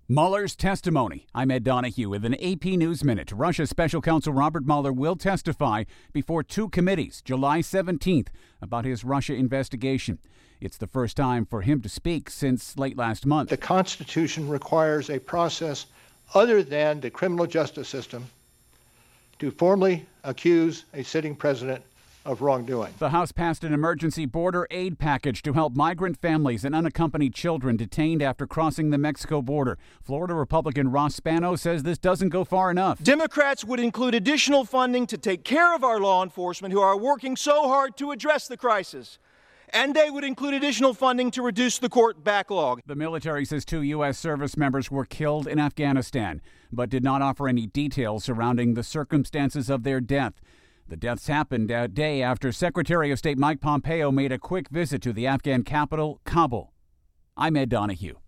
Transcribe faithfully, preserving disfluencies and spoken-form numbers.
Mueller's testimony. I'm Ed Donahue with an A P News Minute. Russia Special Counsel Robert Mueller will testify before two committees July seventeenth about his Russia investigation. It's the first time for him to speak since late last month. The Constitution requires a process other than the criminal justice system to formally accuse a sitting president of wrongdoing. The House passed an emergency border aid package to help migrant families and unaccompanied children detained after crossing the Mexico border. Florida Republican Ross Spano says this doesn't go far enough. Democrats would include additional funding to take care of our law enforcement who are working so hard to address the crisis. And they would include additional funding to reduce the court backlog. The military says two U S service members were killed in Afghanistan, but did not offer any details surrounding the circumstances of their death. The deaths happened a day after Secretary of State Mike Pompeo made a quick visit to the Afghan capital, Kabul. I'm Ed Donahue.